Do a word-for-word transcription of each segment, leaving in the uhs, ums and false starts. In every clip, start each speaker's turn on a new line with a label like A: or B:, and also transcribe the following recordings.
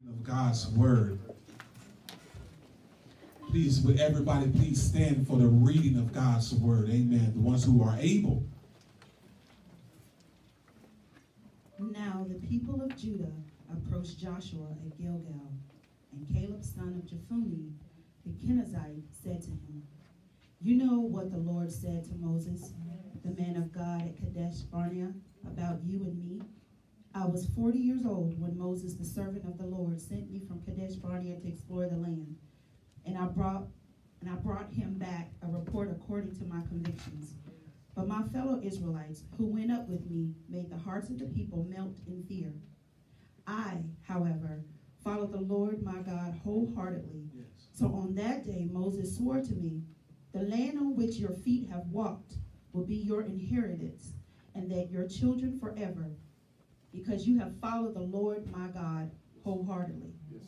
A: Of God's word. Please, would everybody please stand for the reading of God's word. Amen. The ones who are able.
B: Now the people of Judah approached Joshua at Gilgal, and Caleb, son of Jephunneh, the Kenizzite, said to him, "You know what the Lord said to Moses, the man of God at Kadesh Barnea, about you and me? I was forty years old when Moses, the servant of the Lord, sent me from Kadesh Barnea to explore the land, and I brought and I brought him back a report according to my convictions. But my fellow Israelites who went up with me made the hearts of the people melt in fear. I, however, followed the Lord my God wholeheartedly. Yes. So on that day Moses swore to me, the land on which your feet have walked will be your inheritance, and that your children forever, because you have followed the Lord my God wholeheartedly. Yes.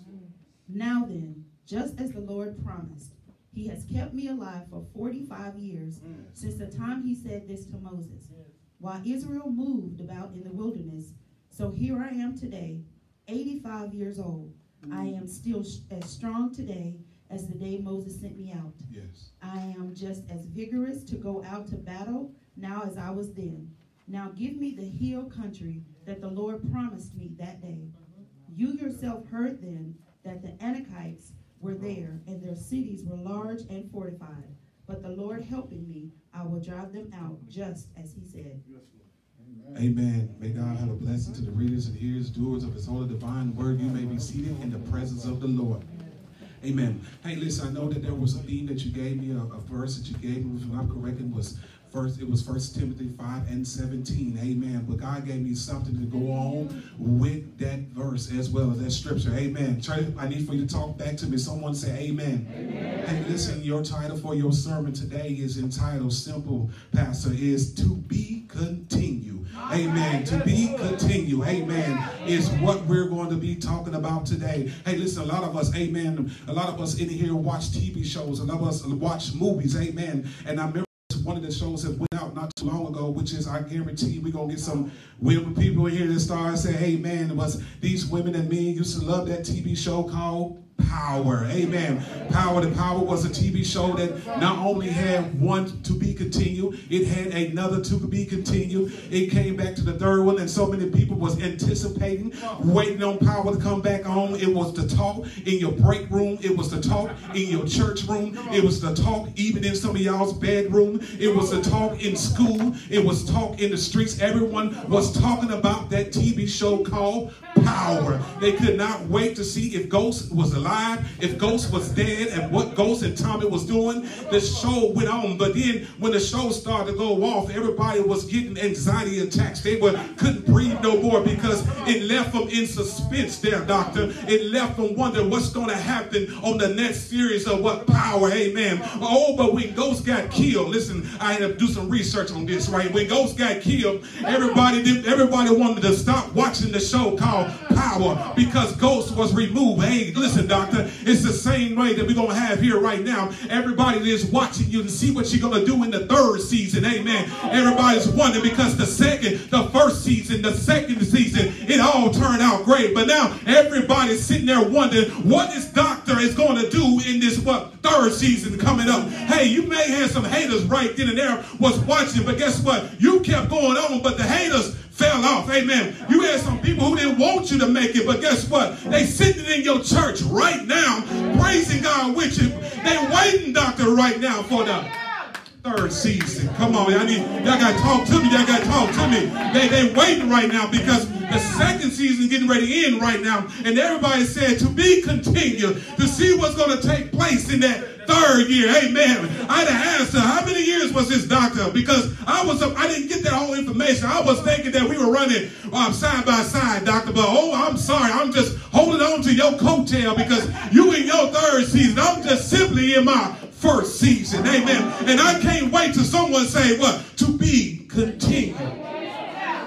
B: Now then, just as the Lord promised, he has kept me alive for forty-five years, yes, since the time he said this to Moses, yes, while Israel moved about in the wilderness. So here I am today, eighty-five years old. Mm. I am still as strong today as the day Moses sent me out. Yes. I am just as vigorous to go out to battle now as I was then. Now give me the hill country that the Lord promised me that day. You yourself heard then that the Anakites were there, and their cities were large and fortified. But the Lord helping me, I will drive them out, just as he said."
A: Amen. Amen. May God have a blessing to the readers and hearers, doers of his holy divine word. You may be seated in the presence of the Lord. Amen. Hey, listen, I know that there was a theme that you gave me, a, a verse that you gave me, if I'm correct, it was First, it was First Timothy five and seventeen. Amen. But God gave me something to go on with that verse as well as that scripture. Amen. Church, I need for you to talk back to me. Someone say amen. Amen. Hey, listen, your title for your sermon today is entitled, simple, Pastor, is to be continued. Amen. To be continued. Amen. Is what we're going to be talking about today. Hey, listen, a lot of us, amen, a lot of us in here watch T V shows. A lot of us watch movies. Amen. And I remember one of the shows that went out not too long ago, which is, I guarantee we're going to get some women people in here that start and say, hey, man, it was these women and me used to love that T V show called Power. Amen. Power. The Power was a T V show that not only had one to be continued, it had another to be continued. It came back to the third one, and so many people was anticipating, waiting on Power to come back on. It was the talk in your break room. It was the talk in your church room. It was the talk even in some of y'all's bedroom. It was the talk in school. It was talk in the streets. Everyone was talking about that T V show called Power. They could not wait to see if Ghost was alive, if Ghost was dead, and what Ghost and Tommy was doing. The show went on, but then when the show started to go off, everybody was getting anxiety attacks. They were couldn't breathe no more because it left them in suspense there, doctor. It left them wondering what's going to happen on the next series of what Power. Amen. Oh, but when Ghost got killed, listen, I had to do some research on this, right? When Ghost got killed, everybody did, everybody wanted to stop watching the show called Power because Ghost was removed. Hey, listen, doctor, it's the same way that we're going to have here right now. Everybody is watching you to see what you're going to do in the third season. Amen. Everybody's wondering because the second, the first season, the second season, it all turned out great. But now everybody's sitting there wondering what this doctor is going to do in this what third season coming up. Hey, you may have some haters right then and there was watching, but guess what? You kept going on, but the haters fell off. Amen. You had some people who didn't want you to make it, but guess what? They sitting in your church right now, praising God with you. They waiting, doctor, right now for the third season. Come on, I need y'all got to talk to me. Y'all got to talk to me. They they waiting right now because the second season getting ready to end right now, and everybody said to be continued to see what's going to take place in that third year. Amen. I had to ask her, how many years was this, doctor? Because I was, I didn't get that whole information. I was thinking that we were running um, side by side, doctor. But oh, I'm sorry. I'm just holding on to your coattail because you in your third season. I'm just simply in my first season. Amen. And I can't wait till someone say what? To be continued.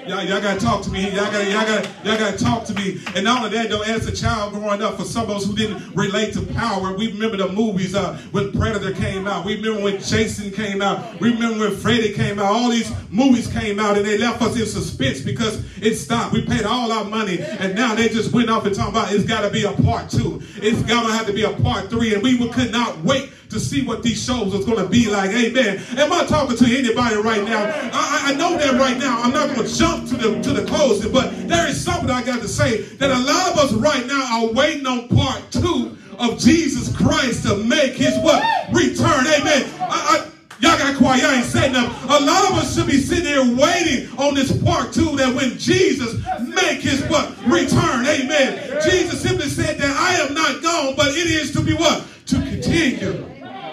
A: Y'all, y'all gotta talk to me. Y'all gotta, y'all gotta, y'all gotta talk to me. And not only that, though, as a child growing up, for some of us who didn't relate to power, we remember the movies uh, when Predator came out. We remember when Jason came out. We remember when Freddy came out. All these movies came out, and they left us in suspense because it stopped. We paid all our money, and now they just went off and talking about it's got to be a part two. It's gonna have to be a part three, and we could not wait to see what these shows was going to be like. Amen. Am I talking to anybody right now? I, I know that right now. I'm not going to jump to the to the closing, but there is something I got to say, that a lot of us right now are waiting on part two of Jesus Christ to make his what? Return. Amen. I, I, Y'all got quiet. Y'all ain't saying nothing. A lot of us should be sitting there waiting on this part two, that when Jesus make his what? Return. Amen. Jesus simply said that I am not gone, but it is to be what? To continue.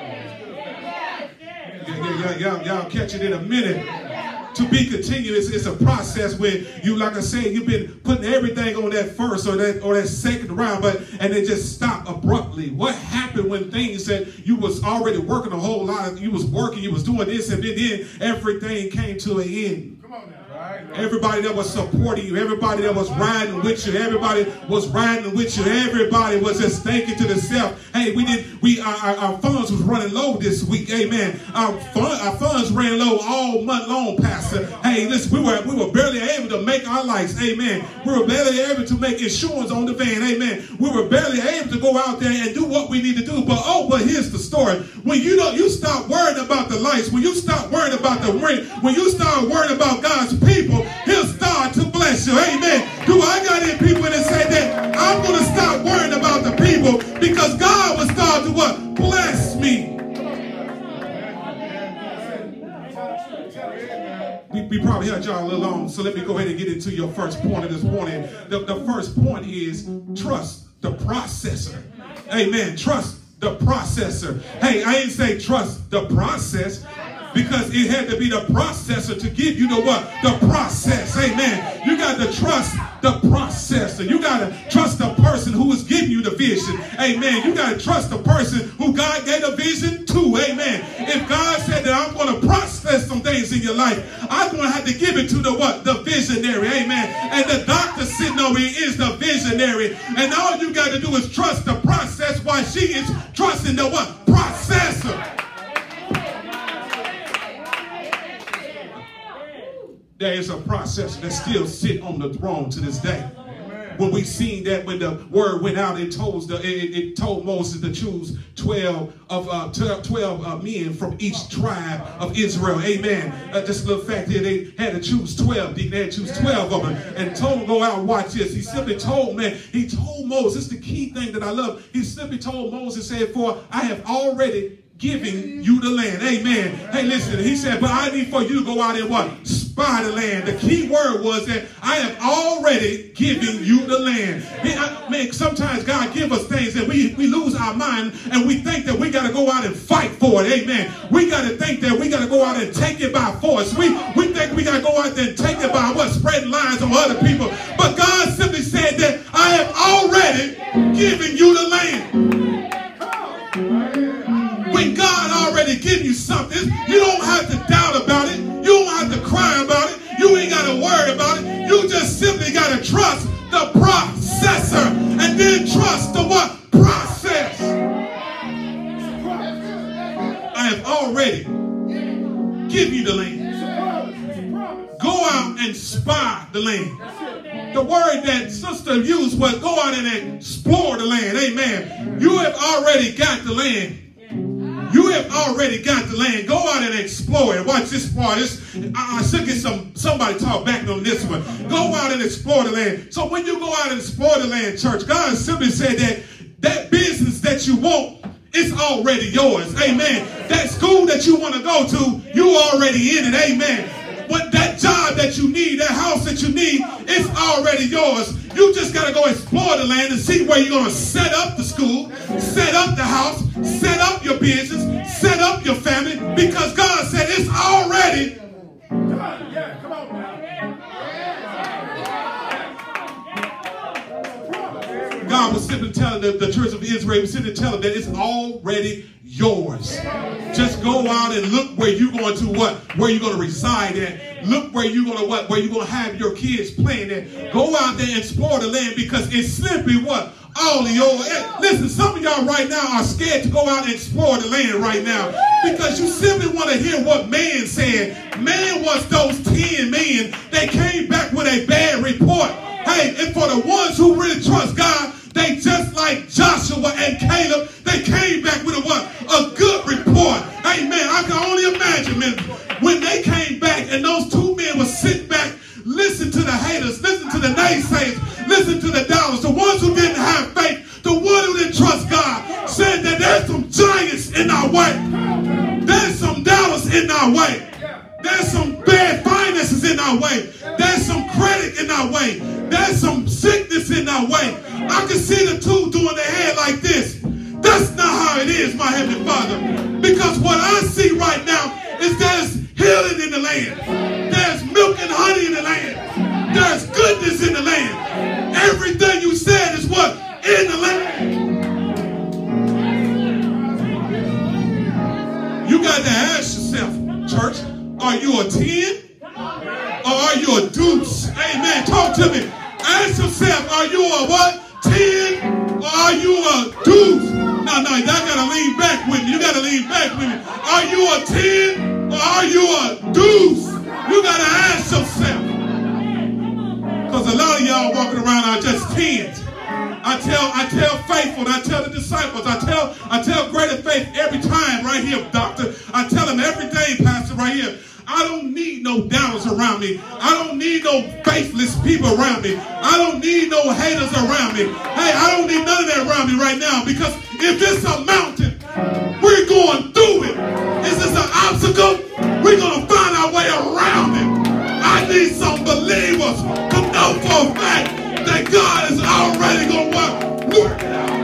A: Y'all, y'all catch it in a minute. To be continuous, it's a process where you, like I said, you've been putting everything on that first or that or that second round, but and they just stop abruptly. What happened when things that you was already working a whole lot, you was working, you was doing this, and then everything came to an end? Come on now. Everybody that was supporting you, everybody that was riding with you, everybody was riding with you, everybody was just thinking to themselves, hey, we did, we our, our funds was running low this week, amen. Our, fund, our funds ran low all month long, Pastor. Hey, listen, we were we were barely able to make our lights, amen. We were barely able to make insurance on the van, amen. We were barely able to go out there and do what we need to do. But oh, but here's the story. When you don't, you stop worrying about the lights, when you stop worrying about the ring, when you start worrying about God's people, he'll start to bless you. Amen. Do I got any people that say that I'm going to stop worrying about the people because God will start to what? Bless me. We, we probably had y'all a little long, so let me go ahead and get into your first point of this morning. The, the first point is trust the processor. Amen. Trust the processor. Hey, I ain't say trust the process, because it had to be the processor to give you the what? The process. Amen. You got to trust the processor. You got to trust the person who is giving you the vision. Amen. You got to trust the person who God gave a vision to. Amen. If God said that I'm going to process some things in your life, I'm going to have to give it to the what? The visionary. Amen. And the doctor sitting over here is the visionary. And all you got to do is trust the process while she is trusting the what? Processor. There is a processor that still sit on the throne to this day. Amen. When we seen that, when the word went out, it told the it, it told Moses to choose twelve of uh, twelve uh, men from each tribe of Israel. Amen. Uh, just a little fact here, they had to choose twelve. They had to choose twelve of them, and told them, go out and watch this. He simply told man. He told Moses. The key thing that I love. He simply told Moses, said, "For I have already giving you the land." Amen. Hey, listen, he said, but I need for you to go out and what? Spy the land. The key word was that I have already given you the land. He, I, man, sometimes God give us things that we, we lose our mind and we think that we got to go out and fight for it. Amen. We got to think that we got to go out and take it by force. We, we think we got to go out there and take it by what? Spreading lies on other people. But God simply said that I have already given you the land. When God already give you something, you don't have to doubt about it. You don't have to cry about it. You ain't got to worry about it. You just simply got to trust the processor and then trust the what? Process. I have already given you the land. Go out and spy the land. The word that sister used was go out and explore the land. Amen. You have already got the land. You have already got the land. Go out and explore it. Watch this part. This, I, I should get some somebody talk back on this one. Go out and explore the land. So when you go out and explore the land, church, God simply said that that business that you want, it's already yours. Amen. That school that you want to go to, you already in it. Amen. What that job that you need, that house that you need, it's already yours. You just got to go explore the land and see where you're going to set up the school, set up the house, set up your business, set up your family, because God said it's already. Come on, yeah, come on now. God was simply telling the, the church of Israel, he was simply telling them that it's already yours. Just go out and look where you're going to what? Where you're going to reside at. Look where you're gonna what? Where you're gonna have your kids playing at. Go out there and explore the land because it's simply what? All of your, listen, some of y'all right now are scared to go out and explore the land right now because you simply want to hear what man said. Man was those ten men. They came back with a bad report. Hey, and for the ones who really trust God, they just like Joshua and Caleb, they came back with a what? A good report. Hey, man, I can only imagine, man, when they came back and those two men were sitting back, listen to the haters, listen to the naysayers, listen to the doubters, the ones who didn't have faith, the one who didn't trust God, said that there's some giants in our way. There's some doubters in our way. There's some bad finances in our way. There's some credit in our way. There's some sickness in our way. I can see the two doing their head like this. That's not how it is, my Heavenly Father. Because what I see right now is there's healing in the land. There's milk and honey in the land. There's goodness in the land. Everything you said is what? In the land. You got to ask yourself, church, are you a ten? Or are you a deuce? Amen. Talk to me. Ask yourself, are you a what? ten? Or are you a deuce? No, no, you gotta lean back with me. You gotta lean back with me. Are you a ten? Or are you a deuce? You gotta ask yourself. Because a lot of y'all walking around are just tens. I tell, I tell faithful, and I tell the disciples, I tell, I tell greater faith every time right here, doctor. I tell them every day, pastor, right here. I don't need no doubters around me. I don't need no faithless people around me. I don't need no haters around me. Hey, I don't need none of that around me right now because if it's a mountain, we're going through it. Is this an obstacle? We're going to find our way around it. I need some believers to know for a fact that God is already going to work it out.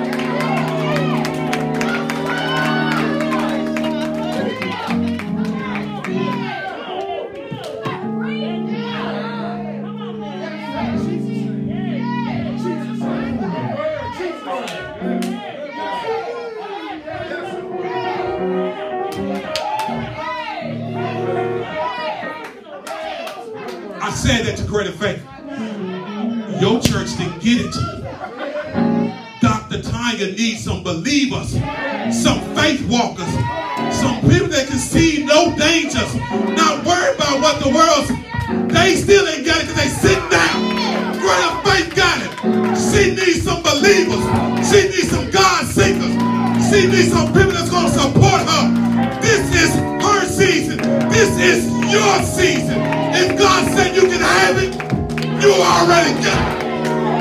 A: I said that to greater faith. Your church didn't get it. Doctor Tanya needs some believers, some faith walkers, some people that can see no dangers, not worried about what the world's. They still ain't got it because they sitting down. Greater faith got it. She needs some believers. She needs some God seekers. She needs some people that's going to support her. This is her season. This is your season. If God said you can have it, you already got it.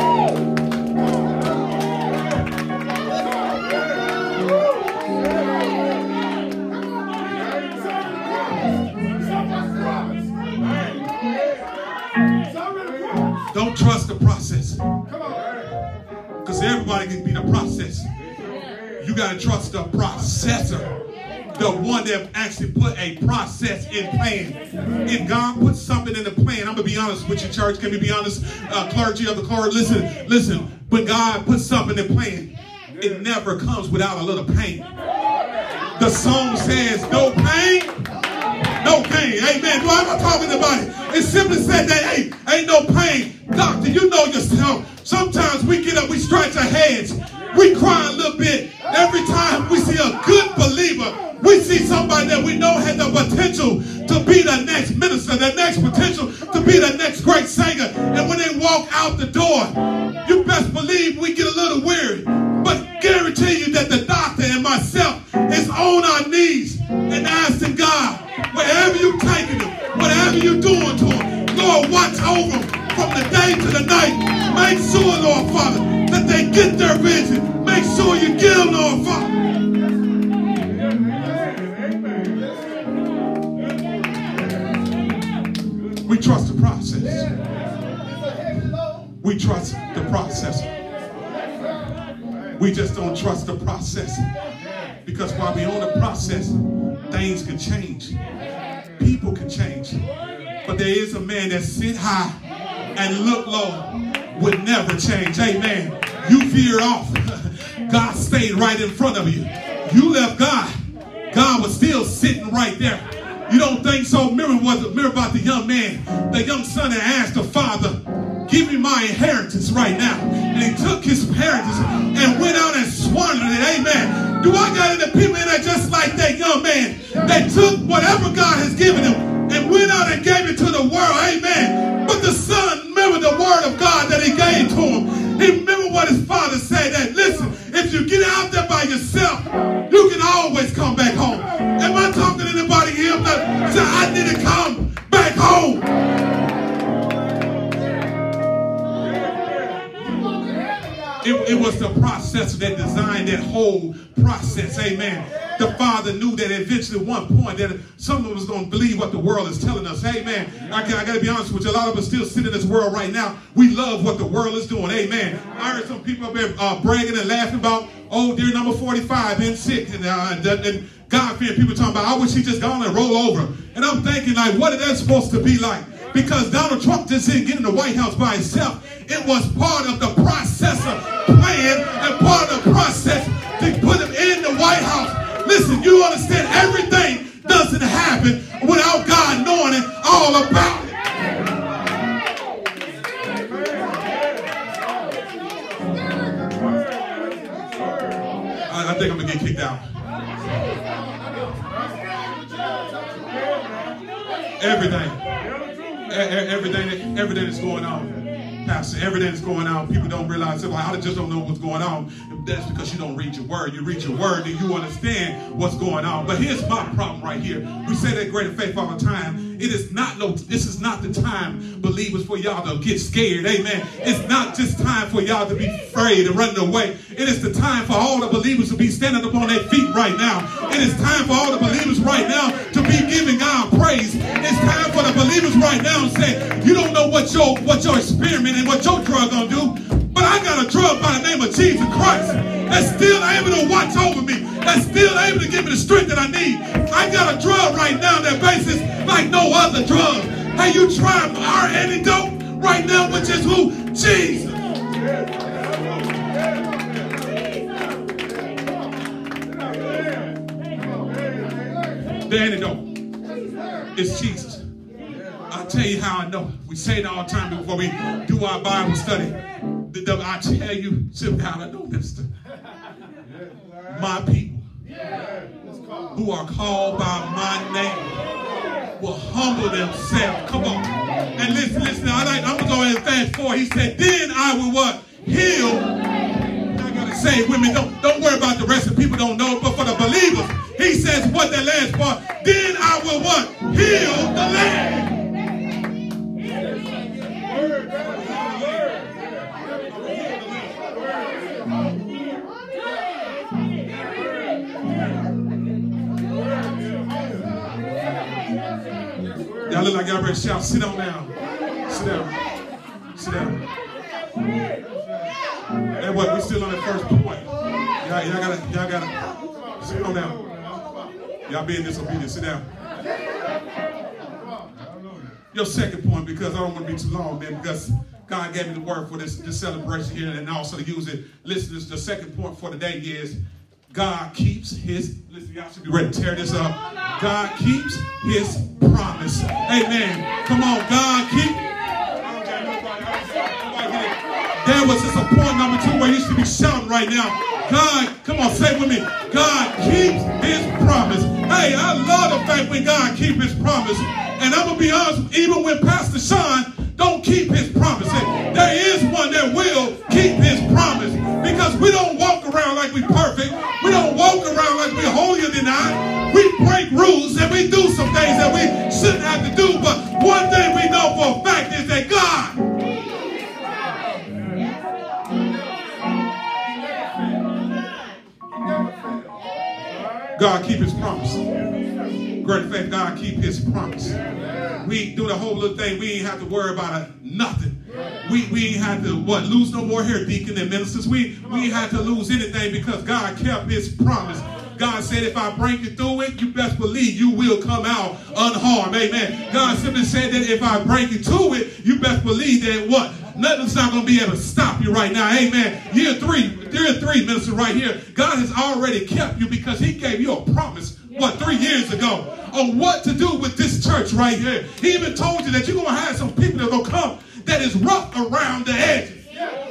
A: Don't trust the process. Because everybody can be the process. You got to trust the processor. The one that actually put a process in plan. If God puts something in the plan, I'm going to be honest with you, church. Can we be honest? Uh, clergy of the court, listen, listen. When God puts something in plan, it never comes without a little pain. The song says, no pain, no pain. Amen. Do I not talking about it? It simply said that, hey, ain't no pain. Doctor, you know yourself. Sometimes we get up, we scratch our heads. We cry a little bit. Every time we see a good believer, we see somebody that we know has the potential to be the next minister, the next potential to be the next great singer. And when they walk out the door, you best believe we get a little weary. But guarantee you that the doctor and myself is on our knees and asking God, wherever you taking them, whatever you doing to them, Lord, watch over them from the day to the night. Make sure, Lord Father, that they get their vision. Make sure you give them, Lord Father. We trust the process. We trust the process. We just don't trust the process. Because while we're on the process, things can change. People can change. But there is a man that sit high and look low would never change. Amen. You veered off. God stayed right in front of you. You left God. God was still sitting right there. You don't think so? Remember, what, remember about the young man, the young son that asked the father, give me my inheritance right now. And he took his inheritance and went out and squandered it. Amen. Do I got any people in there just like that young man? They took whatever God has given him and went out and gave it to the world. Amen. But the son remembered the word of God that he gave to him. He remembered what his father said, that listen, if you get out there by yourself, you can always come back home. Am I talking to anybody here that say, I need to come back home? It, it was the processor that designed that whole process. Amen. The father knew that eventually at one point that some of us going to believe what the world is telling us. Amen. I, I got to be honest with you. A lot of us still sit in this world right now. We love what the world is doing. Amen. I heard some people up there uh, bragging and laughing about, oh, dear number forty-five and sick. And, uh, and, and God-fearing people talking about, I wish he just gone and roll over. And I'm thinking, like, what is that supposed to be like? Because Donald Trump just didn't get in the White House by himself. It was part of the processor plan and part of the process to put him in the White House. Listen, you understand, everything doesn't happen without God knowing it all about it. I, I think I'm going to get kicked out. Everything. Everything, everything that's going on, Pastor, everything that's going on, people don't realize it. Well, I just don't know what's going on. That's because you don't read your word. You read your word and you understand what's going on. But here's my problem right here. We say that greater faith all the time. It is not no. This is not the time, believers, for y'all to get scared. Amen. It's not just time for y'all to be afraid and running away. It is the time for all the believers to be standing up on their feet right now. It is time for all the believers right now to be giving God praise. It's time for the believers right now to say, you don't know what your what your experiment and what your drug gonna do, but I got a drug by the name of Jesus Christ that's still able to watch over me, that's still able to give me the strength that I need. I got a drug right now that basis like no other drug. Hey, you try our antidote right now, which is who? Jesus. The antidote is Jesus. I'll tell you how I know. We say it all the time before we do our Bible study. I tell you, sit down, I know, minister. My people who are called by my name will humble themselves. Come on. And listen, listen, I like, I'm going to go ahead and fast forward. He said, then I will what? Heal. I got to say, women, don't, don't worry about the rest of people don't know, but for the believers, he says what that last part, then I will what? Heal the land. Y'all look like y'all ready to shout. Sit down now. Sit down. Sit down. And what? We still on that first point. Y'all, y'all gotta, y'all gotta sit on down. Y'all being disobedient. Sit down. Your second point, because I don't want to be too long, man, because God gave me the word for this, this celebration here and also to use it. Listen, this, the second point for today is God keeps his, listen, y'all should be ready to tear this up. God keeps his promise. Amen. Come on, God keep. There was this a point number two where you should be shouting right now. God, come on, say it with me. God keeps his promise. Hey, I love the fact when God keeps his promise. And I'm going to be honest, even when Pastor Sean don't keep his promise, there is one that will keep his promise. Because we don't walk around like we perfect. We don't walk around like we're holier than I. We break rules and we do some things that we shouldn't have to do. But one thing we know for a fact is that God God keep his promise. Great faith, God keep his promise. We do the whole little thing. We ain't have to worry about it, nothing. We, we ain't had to, what, lose no more hair, deacon and ministers. We, we ain't had to lose anything because God kept his promise. God said, if I bring you through it, you best believe you will come out unharmed. Amen. God simply said that if I bring you to it, you best believe that what? Nothing's not going to be able to stop you right now. Amen. Year three, year three, minister, right here. God has already kept you because he gave you a promise what, three years ago on what to do with this church right here. He even told you that you're going to have some people that are going to come that is rough around the edges.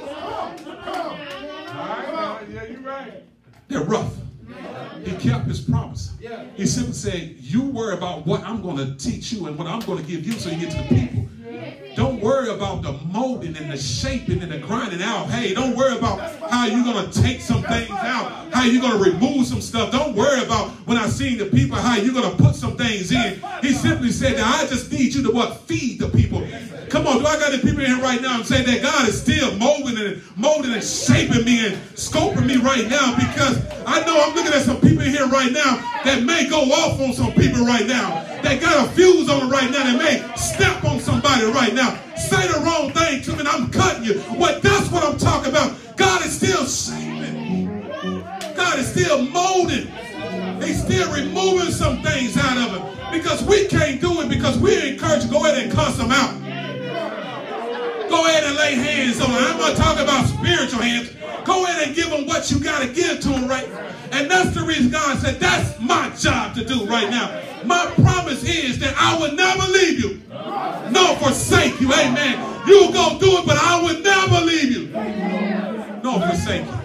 A: They're rough. He kept his promise. He simply said, you worry about what I'm going to teach you and what I'm going to give you so you get to the people. Don't worry about the molding and the shaping and the grinding out. Hey, don't worry about how you're going to take some things out, how you're going to remove some stuff. Don't worry about when I seen the people, how you're going to put some things in. He simply said that I just need you to what? Feed the people. Come on, do I got the people in here right now and say that God is still molding and molding and shaping me and scoping me right now? Because I know I'm looking at some people in here right now that may go off on some people right now. That got a fuse on it right now that may step on somebody right now. Say the wrong thing to me and I'm cutting you. What that's what I'm talking about. God is still shaping. God is still molding. He's still removing some things out of it. Because we can't do it because we're encouraged to go ahead and cuss them out. Go ahead and lay hands on them. I'm not talking about spiritual hands. Go ahead and give them what you got to give to them right now. And that's the reason God said, that's my job to do right now. My promise is that I will never leave you, nor forsake you. Amen. You'll go do it, but I will never leave you, nor forsake you.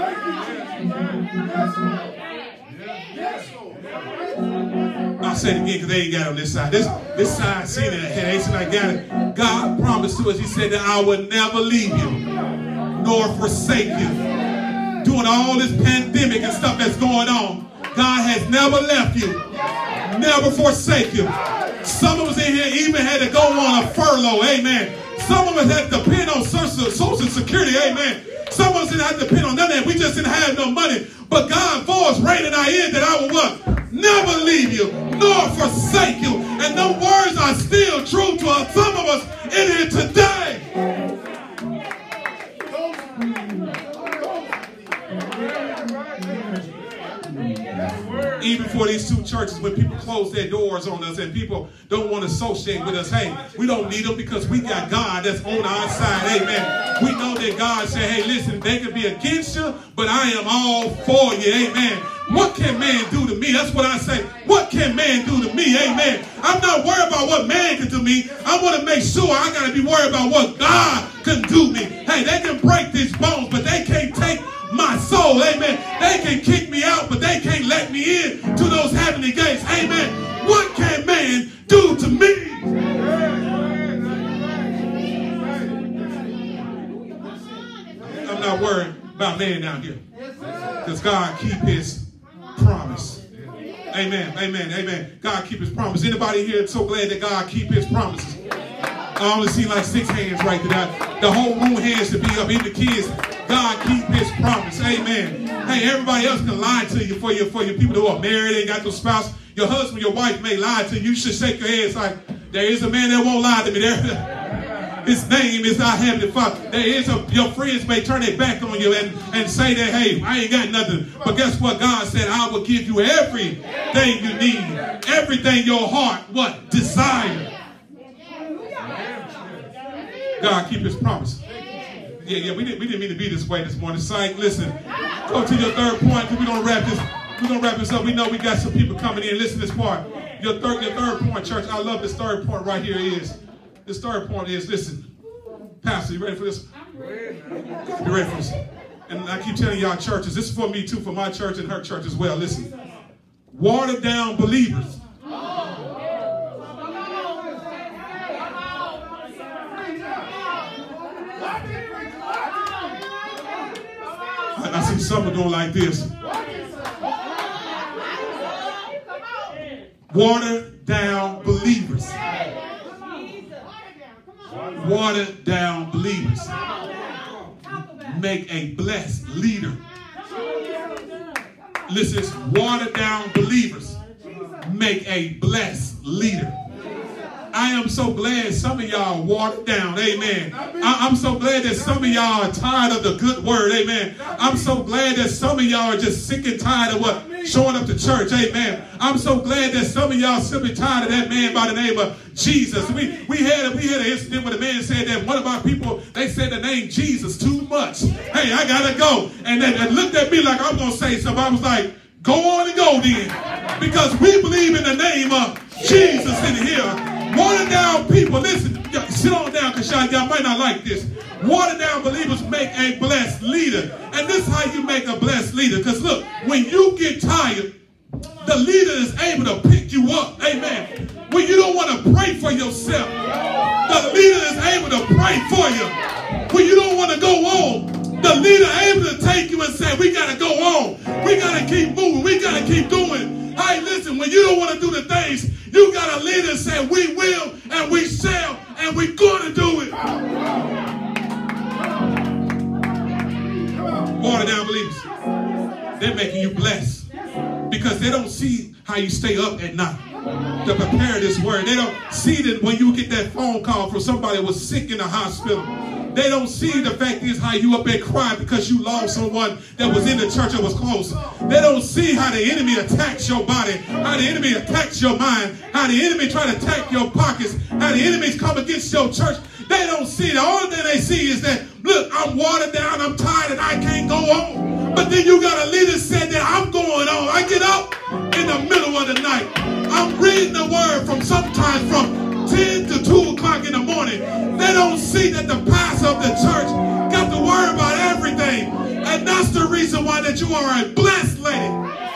A: I'll say it again because they ain't got it on this side. This, this side, see that? They said I got it. God promised to us, he said that I will never leave you, nor forsake you. Doing all this pandemic and stuff that's going on, God has never left you, never forsake you. Some of us in here even had to go on a furlough, amen. Some of us had to depend on social, social security, amen. Some of us didn't have to depend on none of that. We just didn't have no money. But God voice right in our ear that I will what? Never leave you, nor forsake you. And the words are still true to us. Some of us in here today. Even for these two churches, when people close their doors on us and people don't want to associate with us, hey, we don't need them because we got God that's on our side. Amen. We know that God said, hey, listen, they can be against you, but I am all for you. Amen. What can man do to me? That's what I say. What can man do to me? Amen. I'm not worried about what man can do to me. I want to make sure I got to be worried about what God can do to me. Hey, they can break these bones, but they can't take my soul. Amen. They can kick me out, but they can't let me in to those heavenly gates. Amen. What can man do to me? I'm not worried about man down here. Because God keep his promise. Amen. Amen. Amen. God keep his promise. Anybody here so glad that God keep his promises? I only see like six hands right there. The whole room hands to be up. Even the kids. God keep his promise. Amen. Hey, everybody else can lie to you for your for your people who are married and got no spouse. Your husband, your wife may lie to you. You should shake your head. It's like, there is a man that won't lie to me. There, his name is our Heavenly Father. There is a, your friends may turn their back on you and, and say that, hey, I ain't got nothing. But guess what? God said, I will give you everything you need. Everything your heart, what? Desire. God keep his promise. Yeah, yeah, we didn't, we didn't mean to be this way this morning. Psych, listen, go to your third point because we're going to wrap this We're going to wrap this up. We know we got some people coming in. Listen to this part. Your third, your third point, church. I love this third point right here is, this third point is, listen, Pastor, you ready for this? I'm ready. You ready for this? And I keep telling y'all churches, this is for me too, for my church and her church as well. Listen, watered down believers. I see some are doing like this. Watered down believers. Watered down believers make a blessed leader. Listen, it's watered down believers make a blessed leader. I am so glad some of y'all watered down. Amen. I, I'm so glad that some of y'all are tired of the good word. Amen. I'm so glad that some of y'all are just sick and tired of what showing up to church. Amen. I'm so glad that some of y'all simply tired of that man by the name of Jesus. We we had a, we had an incident where the man said that one of our people, they said the name Jesus too much. Hey, I gotta go. And they, they looked at me like I'm gonna say something. I was like, Go on and go then. Because we believe in the name of Jesus in here. Watered down people, listen, sit on down because y'all might not like this. Watered down believers make a blessed leader. And this is how you make a blessed leader. Because look, when you get tired, the leader is able to pick you up. Amen. When you don't want to pray for yourself, the leader is able to pray for you. When you don't want to go on, the leader is able to take you and say, we got to go on. We got to keep moving. We got to keep doing. Hey, listen, when you don't want to do the things, you got a leader that say, we will and we shall and we're going to do it. Water down believers. They're making you blessed because they don't see how you stay up at night to prepare this word. They don't see that when you get that phone call from somebody who was sick in the hospital. They don't see the fact is how you up there crying because you lost someone that was in the church that was close. They don't see how the enemy attacks your body, how the enemy attacks your mind, how the enemy try to attack your pockets, how the enemies come against your church. They don't see. The only thing they see is that, look, I'm watered down, I'm tired, and I can't go on. But then you got a leader that said that I'm going on. I get up in the middle of the night. I'm reading the word from sometimes from ten to two o'clock in the morning. They don't see that the pastor of the church got to worry about everything. And that's the reason why that you are a blessed lady.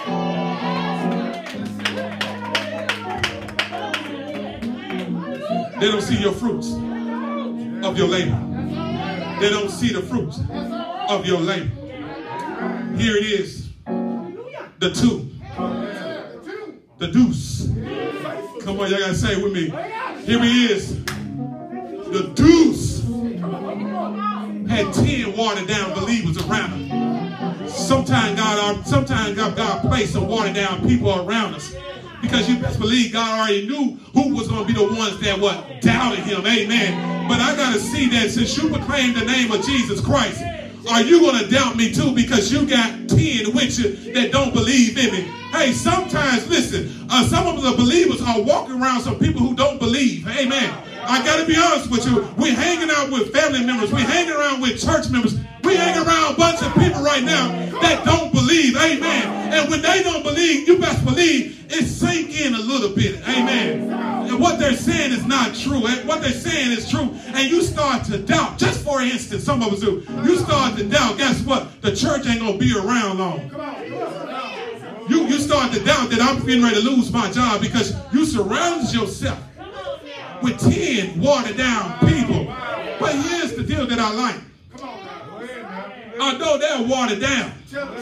A: They don't see your fruits of your labor. They don't see the fruits of your labor. Here it is. The two. The deuce. Come on, y'all gotta say it with me. Here he is. The deuce had ten watered down believers around him. Sometimes God, sometimes God, God placed some watered down people around us. Because you best believe God already knew who was going to be the ones that what doubted him. Amen. But I got to see that since you proclaim the name of Jesus Christ, are you going to doubt me too because you got ten with you that don't believe in me? Hey, sometimes, listen, uh, some of the believers are walking around some people who don't believe. Amen. I got to be honest with you. We're hanging out with family members. We're hanging around with church members. We hang around a bunch of people right now that don't believe. Amen. And when they don't believe, you best believe it sink in a little bit. Amen. And what they're saying is not true. What they're saying is true. And you start to doubt. Just for instance, some of us do. You start to doubt. Guess what? The church ain't going to be around long. You, you start to doubt that I'm getting ready to lose my job because you surrounded yourself with ten watered down people. But here's the deal that I like. Although they're watered down,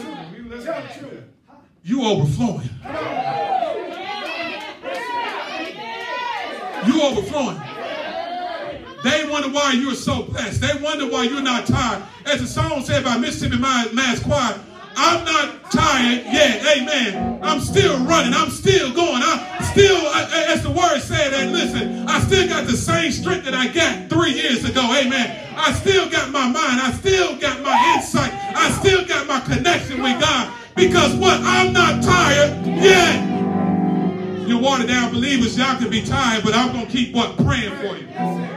A: you overflowing. You overflowing. They wonder why you're so blessed. They wonder why you're not tired. As the song said by Mississippi Mass Choir, I'm not tired yet. Amen. I'm still running. I'm still going. I still, as the word said, and listen, I still got the same strength that I got three years ago. Amen. I still got my mind. I still got my insight. I still got my connection with God. Because what? I'm not tired yet. You watered down believers, y'all can be tired, but I'm going to keep what? Praying for you.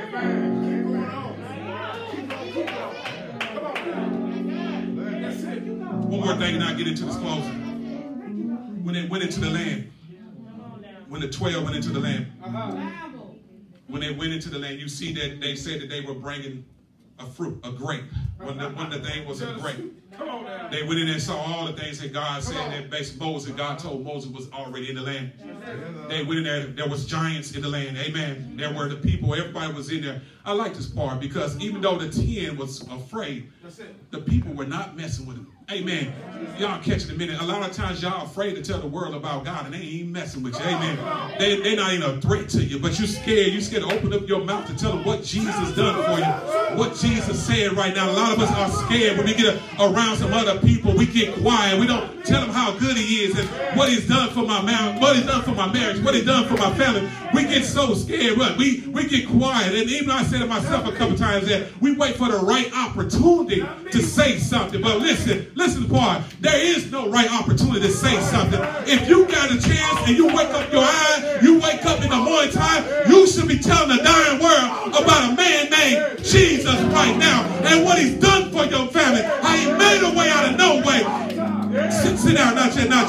A: One more thing and I'll get into this closing. When they went into the land, when the twelve went into the land, when they went into the land, you see that they said that they were bringing a fruit, a grape. When the, when the thing was a grape. They went in and saw all the things that God said that based Moses, God told Moses was already in the land. They went in there, there was giants in the land. Amen. There were the people, everybody was in there. I like this part because even though the ten was afraid, the people were not messing with them. Amen. Y'all catch it in a minute. A lot of times y'all afraid to tell the world about God and they ain't even messing with you. Amen. They, they're not even a threat to you, but you're scared. You're scared to open up your mouth to tell them what Jesus done for you. What Jesus said right now. A lot of us are scared when we get around some other people. We get quiet. We don't tell them how good he is and what he's done for my marriage, what he's done for my marriage, what he's done for my family. We get so scared. We, we get quiet. And even I said to myself a couple times that we wait for the right opportunity to say something. But listen, listen to the part. There is no right opportunity to say something. If you got a chance and you wake up your eye, you wake up in the morning time, you should be telling the dying world about a man named Jesus right now and what he's done for your family. How he made a way out of no way. Sit, sit down, not yet, not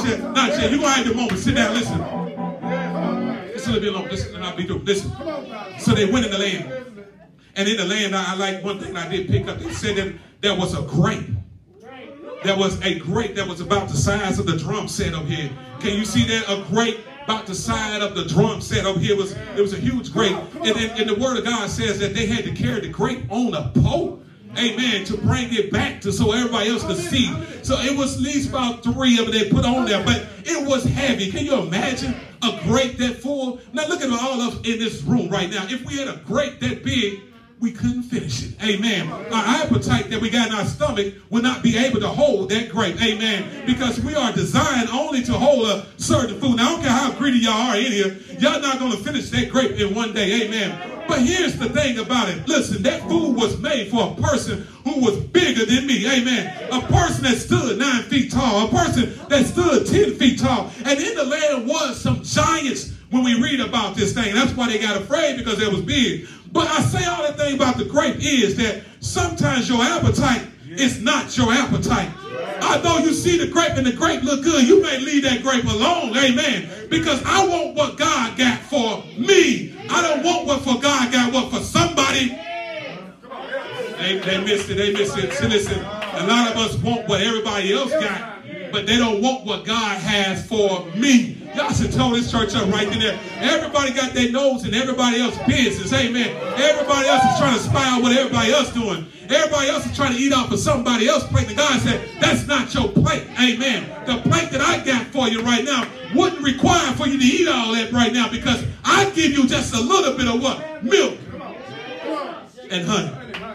A: not yet, not yet. You're going to have your moment. Sit down, listen. Listen a little bit long. Listen, and I'll be through. Listen. So they went in the land. And in the land, I, I like one thing I did pick up. They said that there was a grape. There was a grape that was about the size of the drum set up here. Can you see that? A grape about the size of the drum set up here. Was, it was a huge grape. And, and, and the word of God says that they had to carry the grape on a pole. Amen. To bring it back to so everybody else could see. So it was at least about three of them they put on there. But it was heavy. Can you imagine a grape that full? Now look at all of us in this room right now. If we had a grape that big, we couldn't finish it. Amen. Our appetite that we got in our stomach will not be able to hold that grape. Amen. Because we are designed only to hold a certain food. Now, I don't care how greedy y'all are in here. Y'all not going to finish that grape in one day. Amen. But here's the thing about it. Listen, that food was made for a person who was bigger than me. Amen. A person that stood nine feet tall. A person that stood ten feet tall. And in the land was some giants when we read about this thing. That's why they got afraid, because it was big. But I say all that thing about the grape is that sometimes your appetite is not your appetite. Although you see the grape and the grape look good, you may leave that grape alone. Amen. Because I want what God got for me. I don't want what for God got, what for somebody. They, they missed it. They missed it. So listen, a lot of us want what everybody else got, but they don't want what God has for me. Y'all should tell this church up right in there. Everybody got their nose in everybody else's business. Amen. Everybody else is trying to spy out what everybody else doing. Everybody else is trying to eat off of somebody else's plate. And God said, that's not your plate. Amen. The plate that I got for you right now wouldn't require for you to eat all that right now, because I give you just a little bit of what? Milk and honey.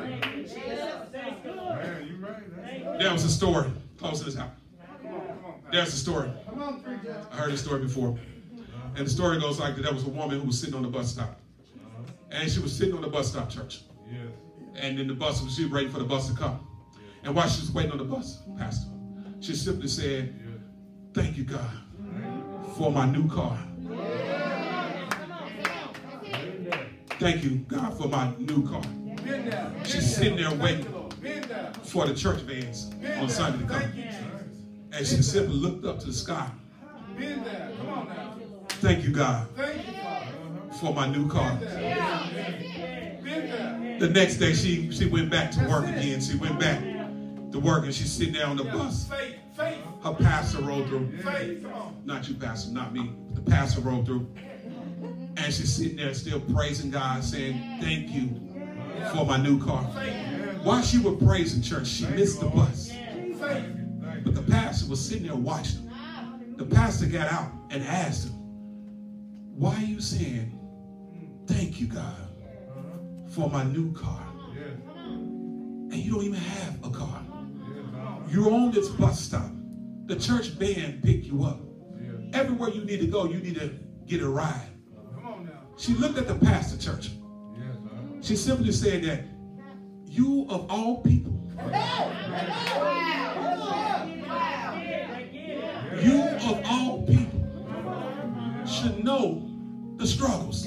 A: There was a story. Close to this house. There's a story. I heard this story before. And the story goes like that. There was a woman who was sitting on the bus stop. And she was sitting on the bus stop, church. And then the bus, she was waiting for the bus to come. And while she was waiting on the bus, Pastor, she simply said, thank you, God, for my new car. Thank you, God, for my new car. She's sitting there waiting for the church vans on Sunday to come. And she simply looked up to the sky. Thank you, God, for my new car. The next day, she, she went back to work again. She went back to work, and she's sitting there on the bus. Her pastor rolled through. Not you, pastor, not me. The pastor rolled through. And she's sitting there still praising God, saying, thank you for my new car. While she was praising church, she missed the bus. But the pastor was sitting there watching them. The pastor got out and asked him, why are you saying, thank you, God, for my new car? And you don't even have a car. You're on this bus stop. The church band picked you up. Everywhere you need to go, you need to get a ride. She looked at the pastor, church. She simply said that you of all people, you of all people should know the struggles.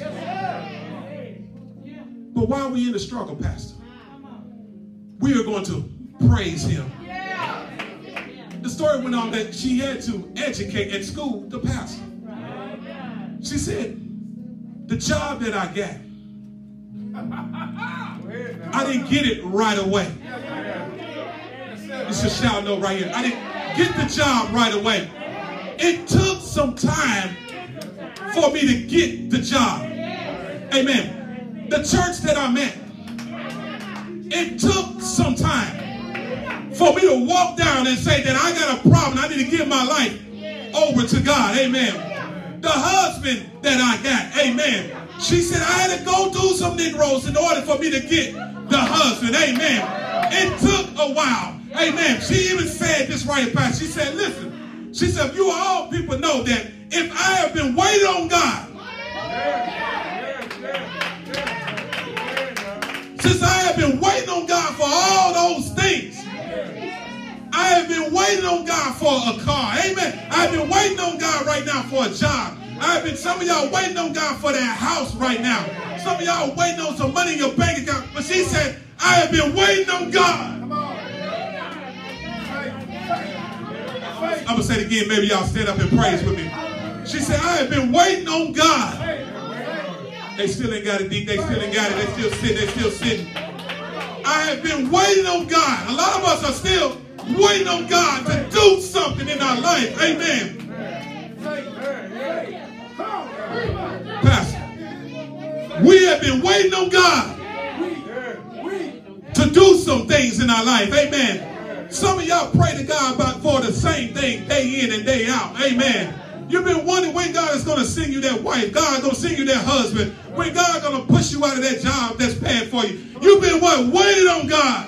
A: But while we're in the struggle, Pastor, we are going to praise him. The story went on that she had to educate and school the pastor. She said, the job that I got, I didn't get it right away. It's a shout no right here. I didn't get the job right away. It took some time for me to get the job. Amen. The church that I'm at, it took some time for me to walk down and say that I got a problem. I need to give my life over to God. Amen. The husband that I got, amen. She said I had to go do some Negroes in order for me to get the husband. Amen. It took a while. Amen. She even said this right past. She said, listen, she said, you all people know that if I have been waiting on God, since I have been waiting on God for all those things, I have been waiting on God for a car. Amen. I've been waiting on God right now for a job. I've been, some of y'all waiting on God for that house right now. Some of y'all waiting on some money in your bank account. But she said, I have been waiting on God. I'm going to say it again. Maybe y'all stand up and praise with me. She said, I have been waiting on God. They still ain't got it deep. They still ain't got it. They still sitting. They still sitting. I have been waiting on God. A lot of us are still waiting on God to do something in our life. Amen. Pastor, we have been waiting on God to do some things in our life. Amen. Some of y'all pray to God about for the same thing day in and day out. Amen. You've been wondering when God is going to send you that wife. God is going to send you that husband. When God is going to push you out of that job that's bad for you. You've been what? Waiting on God.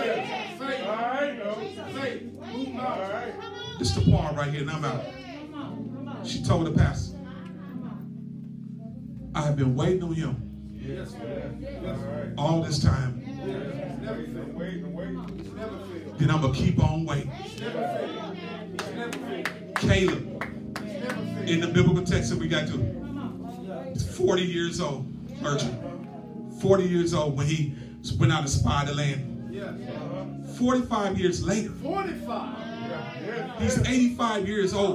A: This is the part right here and I'm out. She told the pastor, I have been waiting on him all this time. Then I'm going to keep on waiting. Caleb. In the biblical text that we got to, he's forty years old, virgin. forty years old when he went out to spy the land. forty-five years later, forty-five. He's eighty-five years old.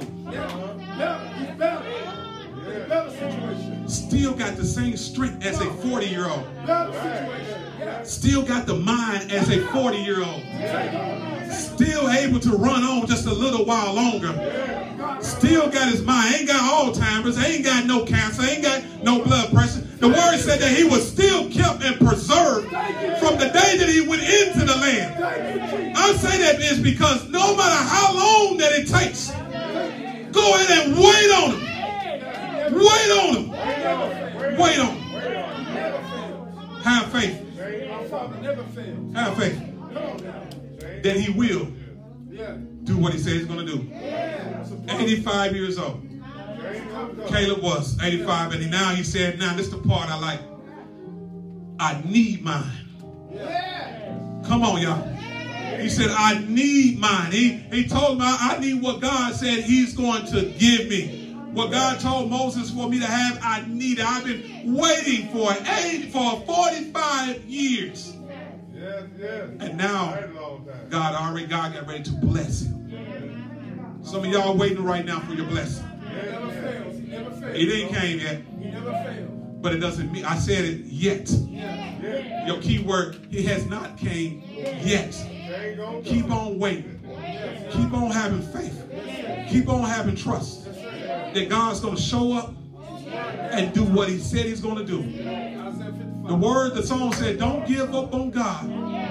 A: Still got the same strength as a forty-year-old. Still got the mind as a forty-year-old. Still able to run on just a little while longer. Still got his mind. Ain't got Alzheimer's. Ain't got no cancer. Ain't got no blood pressure. The word said that he was still kept and preserved from the day that he went into the land. I say that is because no matter how long that it takes, go ahead and wait on him. Wait on him. Wait on him. Have faith. Have faith that he will do what he says he's going to do. eighty-five years old. Caleb was eighty-five, and now he said, now this is the part I like. I need mine. Come on, y'all. He said, I need mine. He, he told me I need what God said he's going to give me. What God told Moses for me to have, I need it. I've been waiting for eight, for forty-five years. Yes, yes. And now, God already, God got ready to bless him. Some of y'all waiting right now for your blessing. It ain't came yet. But it doesn't mean, I said it yet. Your key word, it has not came yet. Keep on waiting. Keep on having faith. Keep on having trust that God's going to show up and do what he said he's going to do. The word, the song said, don't give up on God,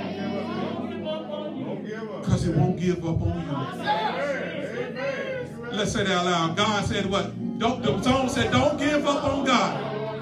A: because he won't give up on you. Let's say that out loud. God said what? Don't, the song said, don't give up on God.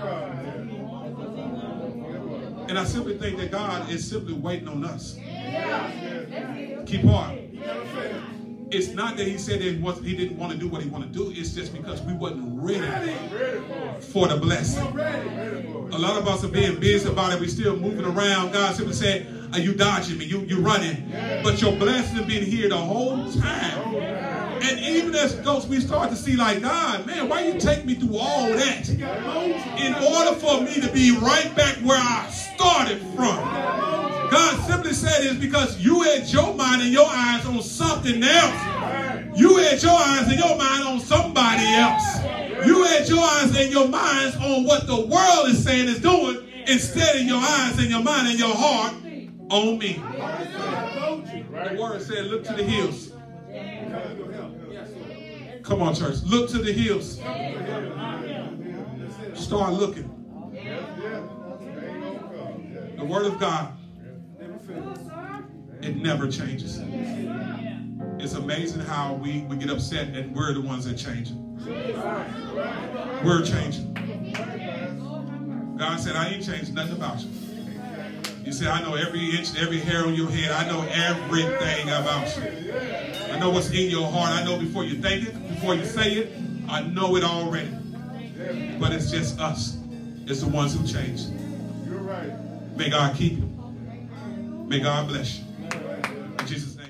A: And I simply think that God is simply waiting on us. Keep hard. It's not that he said that he, wasn't, he didn't want to do what he wanted to do. It's just because we wasn't ready for the blessing. A lot of us are being busy about it. We're still moving around. God simply said, are you dodging me? You, you're running. But your blessing has been here the whole time. And even as ghosts, we start to see like, God, man, why you take me through all that in order for me to be right back where I started from? God simply said it's because you had your mind and your eyes on something else. You had your eyes and your mind on somebody else. You had your eyes and your minds on what the world is saying is doing, instead of your eyes and your mind and your heart on me. The word said, look to the hills. Come on, church. Look to the hills. Start looking. The word of God, it never changes. It's amazing how we, we get upset and we're the ones that change it. We're changing. God said, I ain't changed nothing about you. You said, I know every inch, every hair on your head. I know everything about you. I know what's in your heart. I know before you think it, before you say it, I know it already. But it's just us. It's the ones who change. You're right. May God keep you. May God bless you. In Jesus' name.